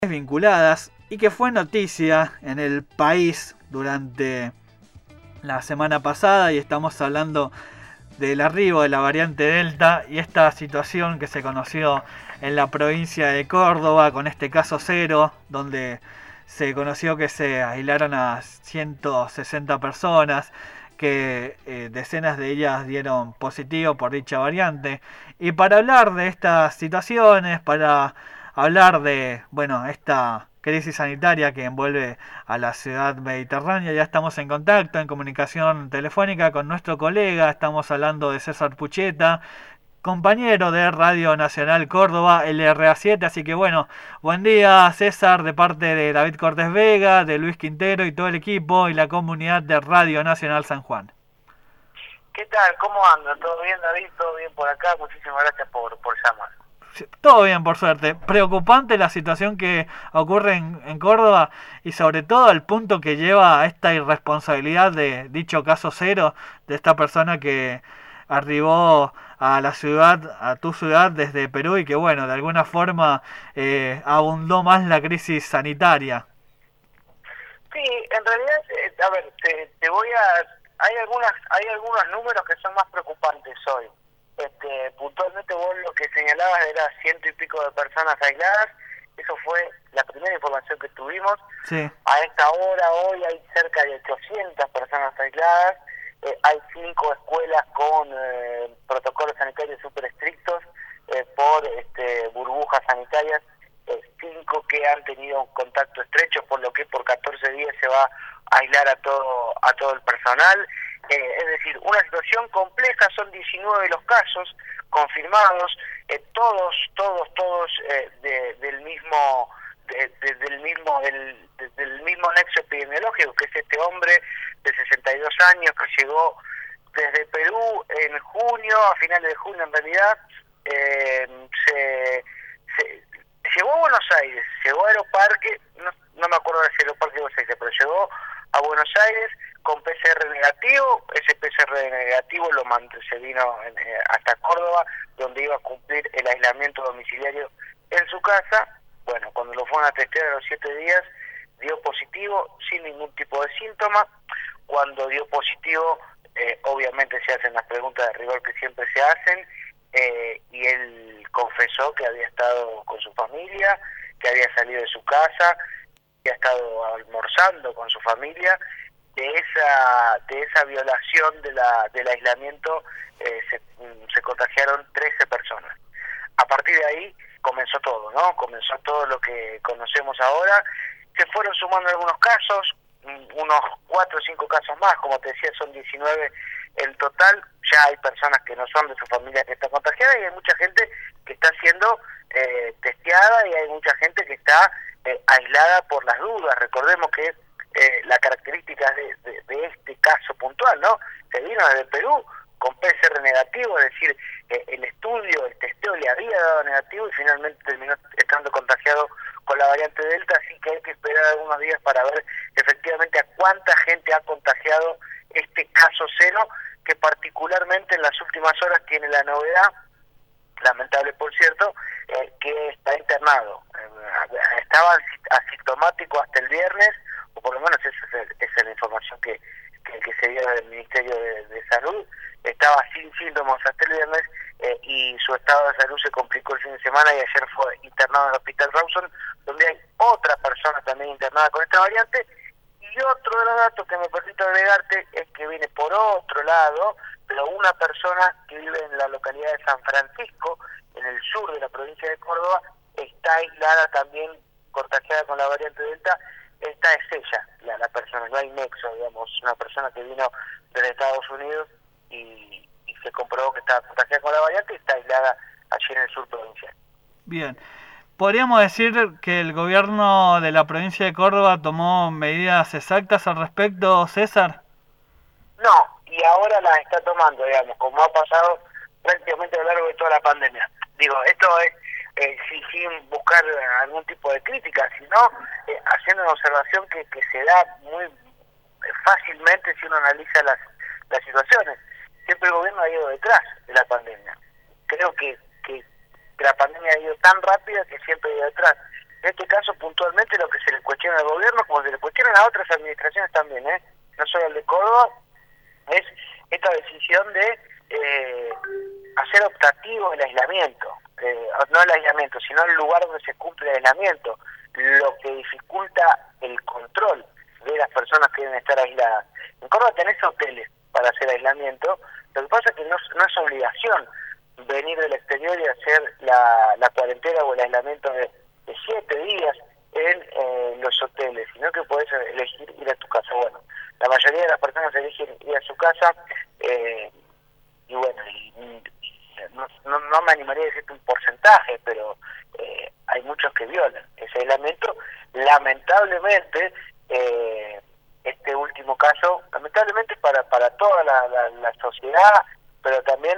Vinculadas y que fue noticia en el país durante la semana pasada, y estamos hablando del arribo de la variante Delta y esta situación que se conoció en la provincia de Córdoba con este caso cero, donde se conoció que se aislaron a 160 personas, que decenas de ellas dieron positivo por dicha variante. Y para hablar de estas situaciones, para hablar de, esta crisis sanitaria que envuelve a la ciudad mediterránea, ya estamos en contacto, en comunicación telefónica con nuestro colega. Estamos hablando de César Pucheta, compañero de Radio Nacional Córdoba, LRA7. Así que buen día, César, de parte de David Cortés Vega, de Luis Quintero y todo el equipo y la comunidad de Radio Nacional San Juan. ¿Qué tal? ¿Cómo andan? ¿Todo bien, David? ¿Todo bien por acá? Muchísimas gracias por llamar. Todo bien, por suerte. Preocupante la situación que ocurre en Córdoba, y sobre todo el punto que lleva a esta irresponsabilidad de dicho caso cero, de esta persona que arribó a la ciudad, a tu ciudad desde Perú, y que de alguna forma abundó más la crisis sanitaria. Sí, en realidad, a ver, te voy a... Hay algunos números que son más preocupantes hoy. Puntualmente vos lo que señalabas era 100 y pico de personas aisladas. Eso fue la primera información que tuvimos. Sí. A esta hora, hoy, hay cerca de 800 personas aisladas. Hay 5 escuelas con protocolos sanitarios súper estrictos por burbujas sanitarias. 5 que han tenido un contacto estrecho, por lo que por 14 días se va a aislar a todo el personal. Es decir, una situación compleja. Son 19 los casos confirmados, todos del mismo nexo epidemiológico, que es este hombre de 62 años que llegó desde Perú en junio, a finales de junio en realidad. Llegó a Buenos Aires, llegó a Aeroparque, no me acuerdo de si Aeroparque de Buenos Aires, pero llegó a Buenos Aires con PCR negativo. Ese PCR negativo se vino hasta Córdoba, donde iba a cumplir el aislamiento domiciliario en su casa. Cuando lo fueron a testear a los 7 días, dio positivo sin ningún tipo de síntoma. Cuando dio positivo, obviamente se hacen las preguntas de rigor que siempre se hacen, y él confesó que había estado con su familia, que había salido de su casa, que había estado almorzando con su familia. De esa violación del aislamiento se contagiaron 13 personas. A partir de ahí comenzó todo, ¿no? Comenzó todo lo que conocemos ahora. Se fueron sumando algunos casos, unos 4 o 5 casos más, como te decía, son 19 en total. Ya hay personas que no son de su familia que están contagiadas, y hay mucha gente que está siendo testeada, y hay mucha gente que está aislada por las dudas. Recordemos que la característica de este caso puntual, ¿no? Se vino desde Perú con PCR negativo, es decir, el testeo le había dado negativo, y finalmente terminó estando contagiado con la variante Delta. Así que hay que esperar algunos días para ver efectivamente a cuánta gente ha contagiado este caso cero, que particularmente en las últimas horas tiene la novedad, lamentable por cierto, que está internado. Estaba asintomático hasta el viernes, o por lo menos esa es la información que se dio del Ministerio de Salud. Estaba sin síntomas hasta el viernes, y su estado de salud se complicó el fin de semana, y ayer fue internado en el Hospital Rawson, donde hay otra persona también internada con esta variante. Y otro de los datos que me permito agregarte es que viene por otro lado, pero una persona que vive en la localidad de San Francisco, en el sur de la provincia de Córdoba, está aislada también, contagiada con la variante Delta. Esta es ella, la persona, no hay nexo, digamos, una persona que vino desde Estados Unidos y se comprobó que estaba contagiada con la variante, y está aislada allí en el sur provincial. Bien. ¿Podríamos decir que el gobierno de la provincia de Córdoba tomó medidas exactas al respecto, César? No, y ahora las está tomando, digamos, como ha pasado prácticamente a lo largo de toda la pandemia. Digo, esto es sin buscar algún tipo de crítica, sino haciendo una observación que se da muy fácilmente si uno analiza las situaciones. Siempre el gobierno ha ido detrás de la pandemia. Creo que la pandemia ha ido tan rápida que siempre ha ido detrás. En este caso, puntualmente, lo que se le cuestiona al gobierno, como se le cuestiona a otras administraciones también, no solo al de Córdoba, es esta decisión de hacer optativo el aislamiento. No el aislamiento, sino el lugar donde se cumple el aislamiento, lo que dificulta el control de las personas que deben estar aisladas. En Córdoba tenés hoteles para hacer aislamiento, lo que pasa es que no es obligación venir del exterior y hacer la cuarentena o el aislamiento de 7 días en los hoteles, sino que podés elegir ir a tu casa. Bueno, la mayoría de las personas eligen ir a su casa, y bueno, no me animaría a decirte un porcentaje, pero hay muchos que violan ese aislamiento. Lamentablemente, este último caso, lamentablemente para toda la sociedad, pero también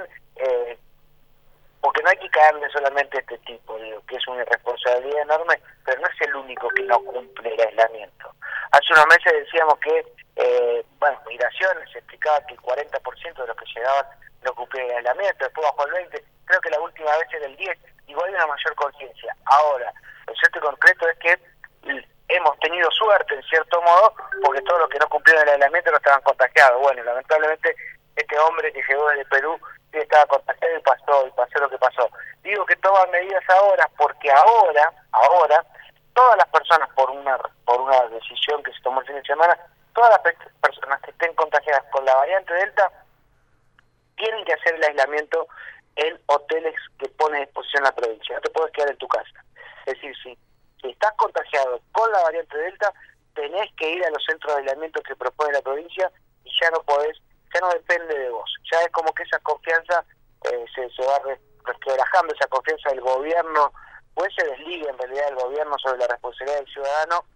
porque no hay que caerle solamente a este tipo, digo, que es una irresponsabilidad enorme, pero no es el único que no cumple el aislamiento. Hace unos meses decíamos que, migraciones, se explicaba que el 40% de los que llegaban no cumplían el aislamiento, después bajó al 20%, creo que la última vez era el 10%, igual hay una mayor conciencia. Ahora, el cierto y concreto es que hemos tenido suerte, en cierto modo, porque todos los que no cumplieron el aislamiento no estaban contagiados. Bueno, lamentablemente, este hombre que llegó desde Perú sí estaba contagiado y pasó lo que pasó. Digo que toman medidas ahora porque ahora todas las personas por una decisión que se tomó el fin de semana, todas las personas que estén contagiadas con la variante Delta tienen que hacer el aislamiento en hoteles que pone a disposición la provincia. No te puedes quedar en tu casa. Es decir, si estás contagiado con la variante Delta, tenés que ir a los centros de aislamiento que propone la provincia y ya no depende de vos. Ya es como que esa confianza se va resquebrajando, esa confianza del gobierno, pues se desliga en realidad el gobierno sobre la responsabilidad del ciudadano,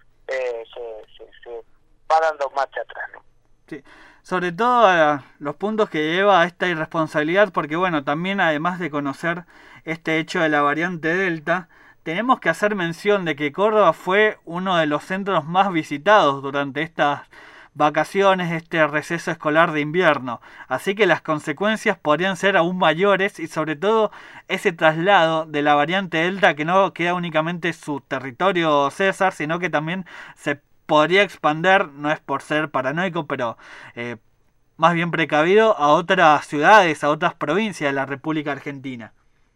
se va dando marcha atrás, ¿no? Sí. Sobre todo los puntos que lleva a esta irresponsabilidad, porque bueno, también además de conocer este hecho de la variante Delta, tenemos que hacer mención de que Córdoba fue uno de los centros más visitados durante estas vacaciones, este receso escolar de invierno. Así que las consecuencias podrían ser aún mayores y sobre todo ese traslado de la variante Delta que no queda únicamente su territorio César, sino que también se podría expandir, no es por ser paranoico, pero más bien precavido, a otras ciudades, a otras provincias de la República Argentina.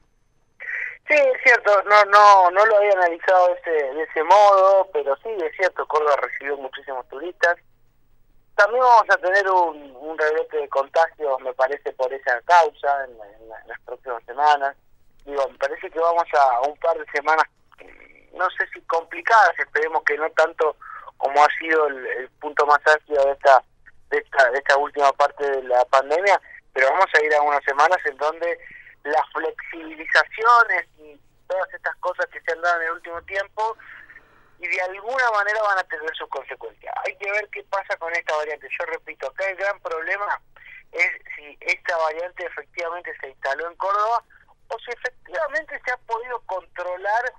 Sí, es cierto, no lo había analizado de ese modo, pero sí, es cierto, Córdoba recibió muchísimos turistas. También vamos a tener un rebrote de contagios, me parece, por esa causa en las próximas semanas. Digo, me parece que vamos a un par de semanas, no sé si complicadas, esperemos que no tanto como ha sido el punto más álgido de esta última parte de la pandemia, pero vamos a ir a unas semanas en donde las flexibilizaciones y todas estas cosas que se han dado en el último tiempo y de alguna manera van a tener sus consecuencias. Hay que ver qué pasa con esta variante. Yo repito, acá el gran problema es si esta variante efectivamente se instaló en Córdoba o si efectivamente se ha podido controlar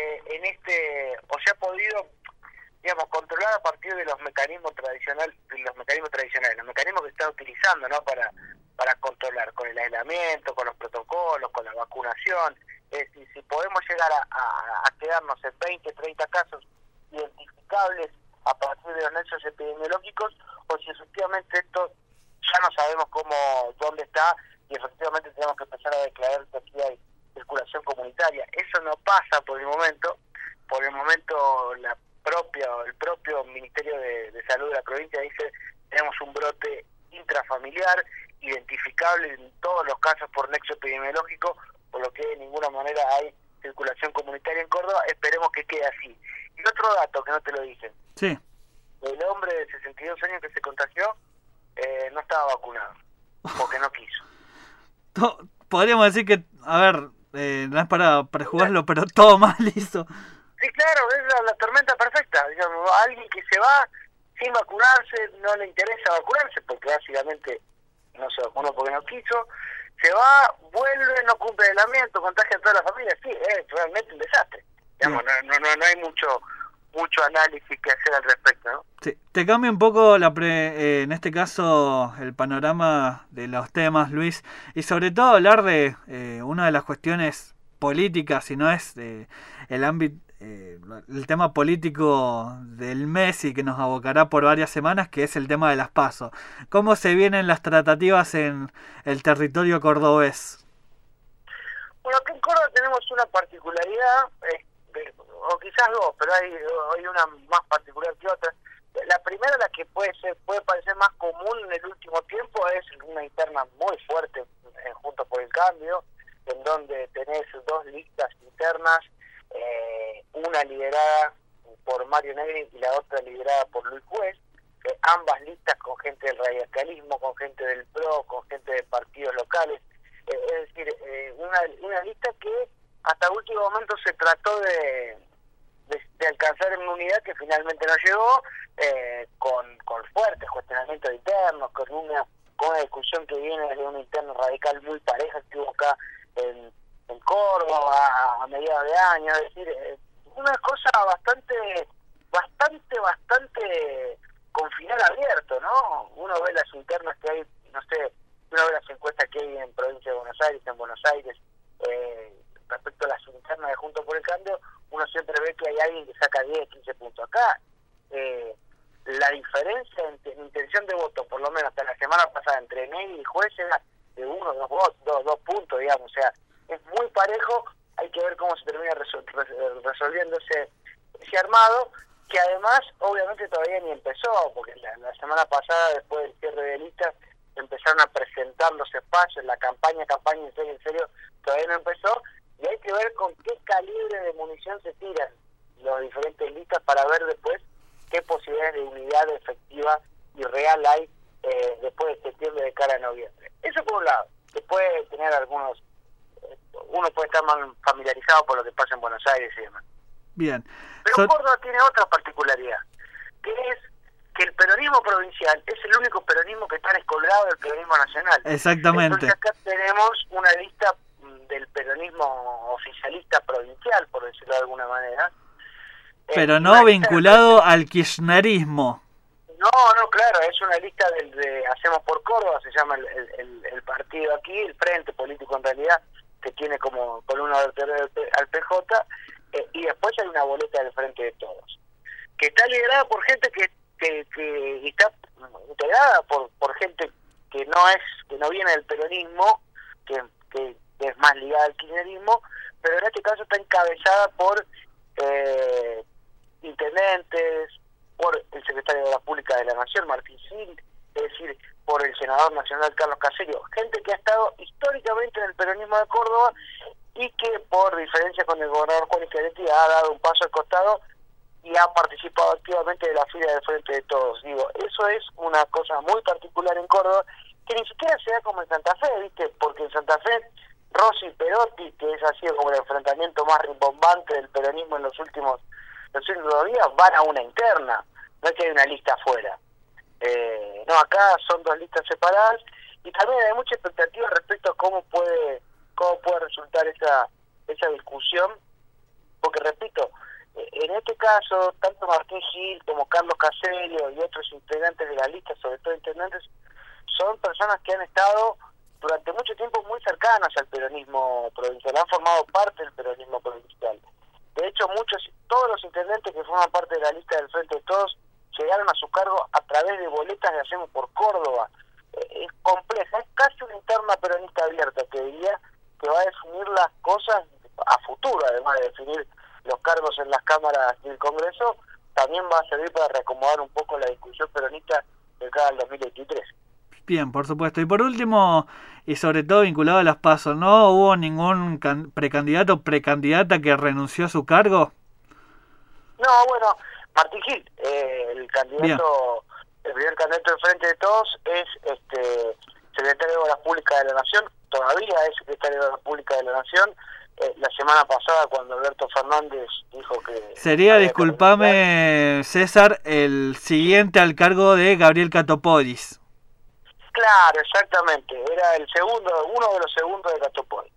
o se ha podido, digamos, controlar a partir de los mecanismos tradicionales, los mecanismos que se están utilizando, ¿no? para controlar, con el aislamiento, con los protocolos, con la vacunación. Si podemos llegar a quedarnos en 20, 30 casos identificables a partir de los nexos epidemiológicos, o si efectivamente esto ya no sabemos dónde está, y efectivamente tenemos que empezar a declarar que aquí hay circulación comunitaria. Eso no pasa por el momento. Por el momento el propio Ministerio de Salud de la provincia dice: tenemos un brote intrafamiliar, identificable en todos los casos por nexo epidemiológico, por lo que de ninguna manera hay circulación comunitaria en Córdoba. Esperemos que quede así. Y otro dato que no te lo dicen. Sí. El hombre de 62 años que se contagió no estaba vacunado, porque no quiso. Podríamos decir que, no es para prejugarlo, pero todo mal hizo. Sí, claro, es la tormenta perfecta. Digamos, alguien que se va sin vacunarse, no le interesa vacunarse, porque básicamente no se vacunó porque no quiso, se va, vuelve, no cumple el aislamiento, contagia a toda la familia. Sí, es realmente un desastre. Digamos, no hay mucho análisis que hacer al respecto, ¿no? Sí. Te cambia un poco en este caso el panorama de los temas, Luis, y sobre todo hablar de una de las cuestiones políticas, si no es el ámbito el tema político del mes y que nos abocará por varias semanas, que es el tema de las PASO. ¿Cómo se vienen las tratativas en el territorio cordobés? Bueno, aquí en Córdoba tenemos una particularidad, o quizás dos, pero hay una más particular que otra. La primera, la que puede parecer más común en el último tiempo, es una interna muy fuerte en Juntos por el Cambio, en donde tenés dos listas internas, una liderada por Mario Negri y la otra liderada por Luis Juez, ambas listas con gente del radicalismo, con gente del PRO, con gente de partidos locales, es decir, una lista que hasta el último momento se trató de alcanzar una unidad que finalmente no llegó, con fuertes cuestionamientos internos, con una discusión que viene desde una interna radical muy pareja que hubo acá en Córdoba a mediados de año, es decir, una cosa bastante con final abierto, ¿no? Uno ve las internas que hay, no sé, uno ve las encuestas que hay en provincia de Buenos Aires, respecto a las internas de Juntos por el Cambio, uno siempre ve que hay alguien que saca 10, 15 puntos. Acá, la diferencia en intención de voto, por lo menos hasta la semana pasada, entre Negri y Juez era de 1, 2 puntos, digamos, o sea, es muy parejo, hay que ver cómo se termina resolviendo ese armado, que además, obviamente, todavía ni empezó, porque la semana pasada, después del cierre de listas, empezaron a presentar los espacios, la campaña en serio, todavía no empezó, y hay que ver con qué calibre de munición se tiran los diferentes listas para ver después qué posibilidades de unidad efectiva y real hay después de septiembre de cara a noviembre. Eso por un lado. Después tener uno puede estar más familiarizado por lo que pasa en Buenos Aires y demás. Bien. Pero Córdoba tiene otra particularidad, que es que el peronismo provincial es el único peronismo que está descolgado del peronismo nacional. Exactamente. Entonces acá tenemos una lista del peronismo oficialista provincial, por decirlo de alguna manera. Pero no vinculado al kirchnerismo. No, claro, es una lista de Hacemos por Córdoba, se llama el partido aquí, el frente político en realidad, que tiene como columna vertebral al PJ, y después hay una boleta del Frente de Todos, que está liderada por gente que está integrada por gente que no viene del peronismo, que es más ligada al kirchnerismo, pero en este caso está encabezada por intendentes, por el secretario de la Pública de la Nación, Martín Gil, es decir, por el senador nacional Carlos Caserio, gente que ha estado históricamente en el peronismo de Córdoba y que por diferencia con el gobernador Juan Schiaretti ha dado un paso al costado y ha participado activamente de la fila del Frente de Todos. Digo, eso es una cosa muy particular en Córdoba, que ni siquiera se da como en Santa Fe, ¿viste? Porque en Santa Fe, Rossi y Perotti, que es así como el enfrentamiento más rimbombante del peronismo en los últimos días, van a una interna, no es que hay una lista afuera. No, acá son dos listas separadas y también hay mucha expectativa respecto a cómo puede resultar esa discusión, porque repito, en este caso, tanto Martín Gil como Carlos Caserio y otros integrantes de la lista, sobre todo intendentes, son personas que han estado durante mucho tiempo muy cercanas al peronismo provincial, han formado parte del peronismo provincial. De hecho, todos los intendentes que forman parte de la lista del Frente de Todos llegaron a su cargo a través de boletas de Hacemos por Córdoba. Es compleja, es casi una interna peronista abierta, que diría que va a definir las cosas a futuro, además de definir los cargos en las cámaras del Congreso, también va a servir para reacomodar un poco la discusión peronista de cara al 2023. Bien, por supuesto. Y por último, y sobre todo vinculado a las PASO, ¿no hubo ningún precandidato o precandidata que renunció a su cargo? No, bueno, Martín Gil, el primer candidato del Frente de Todos, es secretario de Obras Públicas de la Nación, todavía es secretario de Obras Públicas de la Nación. La semana pasada, cuando Alberto Fernández dijo que... Sería, disculpame César, el siguiente al cargo de Gabriel Catopodis. Claro, exactamente, era uno de los segundos de Catopodis.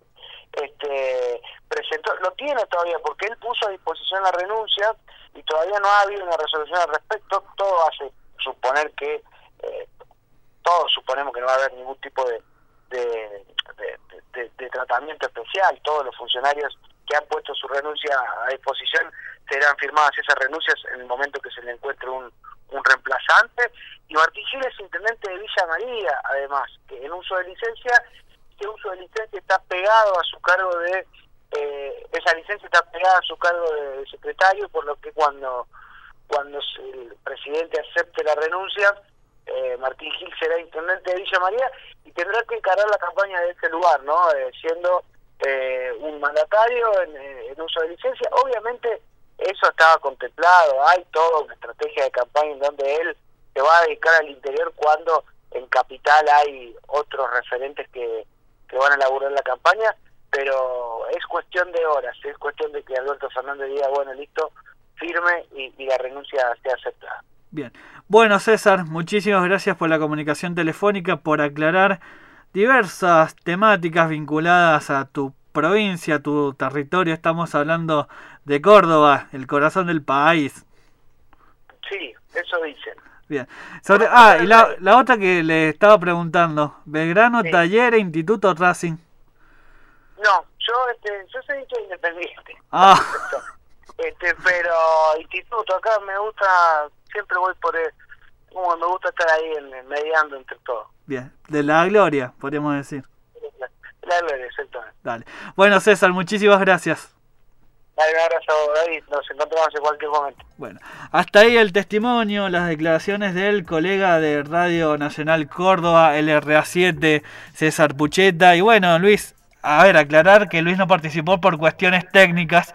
Presentó, lo tiene todavía, porque él puso a disposición la renuncia y todavía no ha habido una resolución al respecto. Todo hace suponer que, todos suponemos que no va a haber ningún tipo de tratamiento especial. Todos los funcionarios que han puesto su renuncia a disposición serán firmadas esas renuncias en el momento que se le encuentre un reemplazante. Y Martín Gil es intendente de Villa María, además, que en uso de licencia, ese uso de licencia está pegado a su cargo de, esa licencia está pegada a su cargo de secretario, por lo que cuando el presidente acepte la renuncia, Martín Gil será intendente de Villa María y tendrá que encarar la campaña de ese lugar, ¿no? Siendo un mandatario en uso de licencia. Obviamente eso estaba contemplado, hay toda una estrategia de campaña en donde él se va a dedicar al interior cuando en Capital hay otros referentes que van a elaborar la campaña, pero es cuestión de horas, es cuestión de que Alberto Fernández diga, bueno, listo, firme y la renuncia sea aceptada. Bien. Bueno, César, muchísimas gracias por la comunicación telefónica, por aclarar diversas temáticas vinculadas a tu provincia, a tu territorio. Estamos hablando de Córdoba, el corazón del país. Sí, eso dicen. Bien. Y la otra que le estaba preguntando, Belgrano, sí. Talleres, Instituto Racing. No, yo soy hincha independiente. Pero instituto, acá me gusta, siempre voy por como me gusta estar ahí mediando entre todos. Bien, de la gloria, podríamos decir. La gloria, exactamente. Dale. Bueno, César, muchísimas gracias. Dale, un abrazo, David, nos encontramos en cualquier momento. Bueno, hasta ahí el testimonio, las declaraciones del colega de Radio Nacional Córdoba, LRA7, César Pucheta. Y bueno, Luis, a ver, aclarar que Luis no participó por cuestiones técnicas.